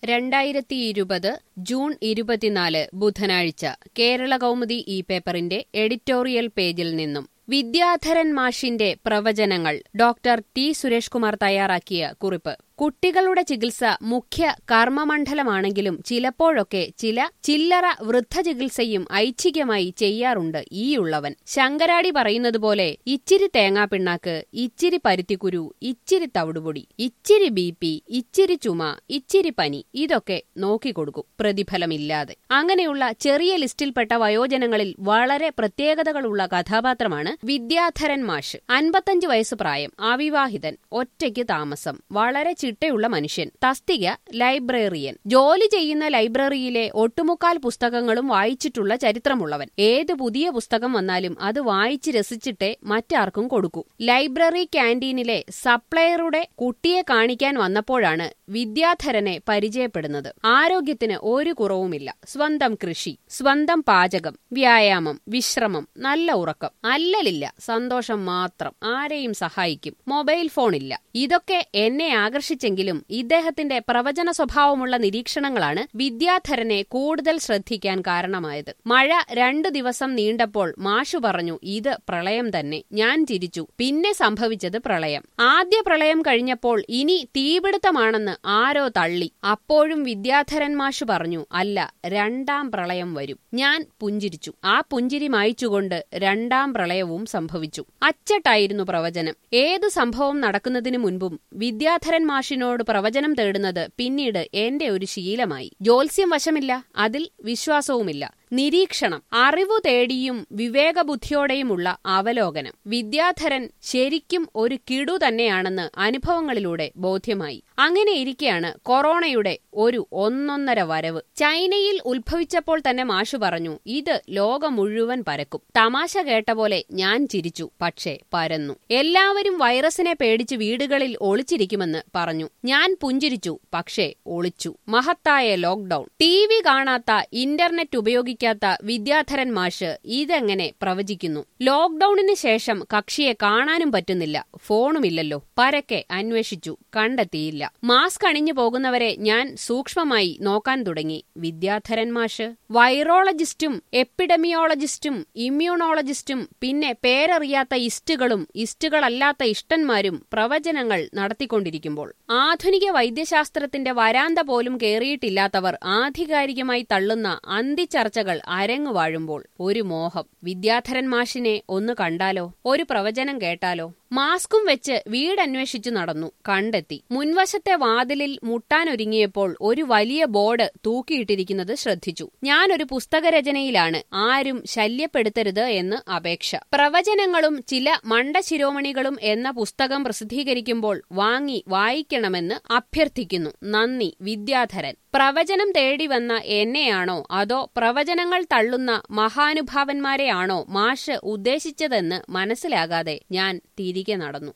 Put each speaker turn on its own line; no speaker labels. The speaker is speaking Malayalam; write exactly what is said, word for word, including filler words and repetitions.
രണ്ടായിരത്തി ഇരുപത് ജൂൺ ഇരുപത്തിനാല് ബുധനാഴ്ച കേരളകൗമുദി ഈ പേപ്പറിന്റെ എഡിറ്റോറിയൽ പേജിൽ നിന്നും വിദ്യാധരൻ മാഷിന്റെ പ്രവചനങ്ങൾ ഡോക്ടർ ടി സുരേഷ് കുമാർ തയ്യാറാക്കിയ കുറിപ്പ്. കുട്ടികളുടെ ചികിത്സ മുഖ്യ കർമ്മമണ്ഡലമാണെങ്കിലും ചിലപ്പോഴൊക്കെ ചില ചില്ലറ വൃദ്ധചികിത്സയും ഐച്ഛികമായി ചെയ്യാറുണ്ട് ഈയുള്ളവൻ. ശങ്കരാടി പറയുന്നതുപോലെ ഇച്ചിരി തേങ്ങാപ്പിണ്ണാക്ക്, ഇച്ചിരി പരുത്തിക്കുരു, ഇച്ചിരി തവിടുപൊടി, ഇച്ചിരി ബി പി, ഇച്ചിരി ചുമ, ഇച്ചിരി പനി, ഇതൊക്കെ നോക്കിക്കൊടുക്കും പ്രതിഫലമില്ലാതെ. അങ്ങനെയുള്ള ചെറിയ ലിസ്റ്റിൽപ്പെട്ട വയോജനങ്ങളിൽ വളരെ പ്രത്യേകതകളുള്ള കഥാപാത്രമാണ് വിദ്യാധരൻ മാഷ്. അൻപത്തഞ്ച് വയസ്സ് പ്രായം, അവിവാഹിതൻ, ഒറ്റയ്ക്ക് താമസം, വളരെ ചിട്ടയുള്ള മനുഷ്യൻ, തസ്തിക ലൈബ്രറിയൻ, ജോലി ചെയ്യുന്ന ലൈബ്രറിയിലെ ഒട്ടുമുക്കാൽ പുസ്തകങ്ങളും വായിച്ചിട്ടുള്ള ചരിത്രമുള്ളവൻ. ഏത് പുതിയ പുസ്തകം വന്നാലും അത് വായിച്ച് രസിച്ചിട്ടേ മറ്റാർക്കും കൊടുക്കൂ. ലൈബ്രറി ക്യാന്റീനിലെ സപ്ലയറുടെ കുട്ടിയെ കാണിക്കാൻ വന്നപ്പോഴാണ് വിദ്യാധരനെ പരിചയപ്പെടുന്നത്. ആരോഗ്യത്തിന് ഒരു കുറവുമില്ല. സ്വന്തം കൃഷി, സ്വന്തം പാചകം, വ്യായാമം, വിശ്രമം, നല്ല ഉറക്കം, അല്ലലില്ല, സന്തോഷം മാത്രം, ആരെയും സഹായിക്കും, മൊബൈൽ ഫോണില്ല. ഇതൊക്കെ എന്നെ ആകർഷിച്ചെങ്കിലും ഇദ്ദേഹത്തിന്റെ പ്രവചന സ്വഭാവമുള്ള നിരീക്ഷണങ്ങളാണ് വിദ്യാധരനെ കൂടുതൽ ശ്രദ്ധിക്കാൻ കാരണമായത്. മഴ രണ്ടു ദിവസം നീണ്ടപ്പോൾ മാഷു പറഞ്ഞു, ഇത് പ്രളയം തന്നെ. ഞാൻ ചിരിച്ചു. പിന്നെ സംഭവിച്ചത് പ്രളയം. ആദ്യ പ്രളയം കഴിഞ്ഞപ്പോൾ ഇനി തീപിടുത്തമാണെന്ന് ആരോ തള്ളി. അപ്പോഴും വിദ്യാധരൻ മാഷു പറഞ്ഞു, അല്ല, രണ്ടാം പ്രളയം വരും. ഞാൻ പുഞ്ചിരിച്ചു. ആ പുഞ്ചിരി മായ്ച്ചുകൊണ്ട് രണ്ടാം പ്രളയവും സംഭവിച്ചു. അച്ചട്ടായിരുന്നു പ്രവചനം. ഏതു സംഭവം നടക്കുന്നതിനു മുൻപും വിദ്യാധരൻ മാഷിനോട് പ്രവചനം തേടുന്നത് പിന്നീട് എന്റെ ഒരു ശീലമായി. ജ്യോത്സ്യം വശമില്ല, അതിൽ വിശ്വാസവുമില്ല. നിരീക്ഷണം, അറിവു തേടിയും വിവേകബുദ്ധിയോടെയുമുള്ള അവലോകനം. വിദ്യാധരൻ ശരിക്കും ഒരു കിടു തന്നെയാണെന്ന് അനുഭവങ്ങളിലൂടെ ബോധ്യമായി. അങ്ങനെയിരിക്കെയാണ് കൊറോണയുടെ ഒരു ഒന്നൊന്നര വരവ്. ചൈനയിൽ ഉത്ഭവിച്ചപ്പോൾ തന്നെ മാഷു പറഞ്ഞു, ഇത് ലോകം മുഴുവൻ പരക്കും. തമാശ കേട്ട പോലെ ഞാൻ ചിരിച്ചു. പക്ഷേ പരന്നു. എല്ലാവരും വൈറസിനെ പേടിച്ച് വീടുകളിൽ ഒളിച്ചിരിക്കുമെന്ന് പറഞ്ഞു. ഞാൻ പുഞ്ചിരിച്ചു. പക്ഷേ ഒളിച്ചു. മഹത്തായ ലോക്ക്ഡൌൺ. ടി വി കാണാത്ത, ഇന്റർനെറ്റ് ഉപയോഗിക്കാത്ത വിദ്യാധരൻ മാഷ് ഇതെങ്ങനെ പ്രവചിക്കുന്നു? ലോക്ക്ഡൌണിന് ശേഷം കക്ഷിയെ കാണാനും പറ്റുന്നില്ല. ഫോണുമില്ലല്ലോ. പരക്കെ അന്വേഷിച്ചു, കണ്ടെത്തിയില്ല. മാസ്ക് അണിഞ്ഞു പോകുന്നവരെ ഞാൻ സൂക്ഷ്മമായി നോക്കാൻ തുടങ്ങി. വിദ്യാധരൻ മാഷ് വൈറോളജിസ്റ്റും എപ്പിഡമിയോളജിസ്റ്റും ഇമ്മ്യൂണോളജിസ്റ്റും പിന്നെ പേരറിയാത്ത ഇസ്റ്റുകളും ഇസ്റ്റുകളല്ലാത്ത ഇഷ്ടന്മാരും പ്രവചനങ്ങൾ നടത്തിക്കൊണ്ടിരിക്കുമ്പോൾ ആധുനിക വൈദ്യശാസ്ത്രത്തിന്റെ വരാന്ത പോലും കേറിയിട്ടില്ലാത്തവർ ആധികാരികമായി തള്ളുന്ന അന്തിച്ചർച്ചകൾ അരങ്ങുവാഴുമ്പോൾ ഒരു മോഹം. വിദ്യാധരൻ മാഷിനെ ഒന്ന് കണ്ടാലോ, ഒരു പ്രവചനം കേട്ടാലോ. മാസ്കും വെച്ച് വീടന്വേഷിച്ചു നടന്നു. കണ്ടെത്തി. മുൻവശത്തെ വാതിലിൽ മുട്ടാനൊരുങ്ങിയപ്പോൾ ഒരു വലിയ ബോർഡ് തൂക്കിയിട്ടിരിക്കുന്നത് ശ്രദ്ധിച്ചു. ഞാനൊരു പുസ്തകരചനയിലാണ്, ആരും ശല്യപ്പെടുത്തരുത് എന്ന് അപേക്ഷ. പ്രവചനങ്ങളും ചില മണ്ടശിരോമണികളും എന്ന പുസ്തകം പ്രസിദ്ധീകരിക്കുമ്പോൾ വാങ്ങി വായിക്കണമെന്ന് അഭ്യർത്ഥിക്കുന്നു. നന്ദി, വിദ്യാധരൻ. പ്രവചനം തേടി വന്ന എന്നെയാണോ അതോ പ്രവചനങ്ങൾ തള്ളുന്ന മഹാനുഭാവന്മാരെയാണോ മാഷ് ഉദ്ദേശിച്ചതെന്ന് മനസ്സിലാകാതെ ഞാൻ തിരികെ നടന്നു.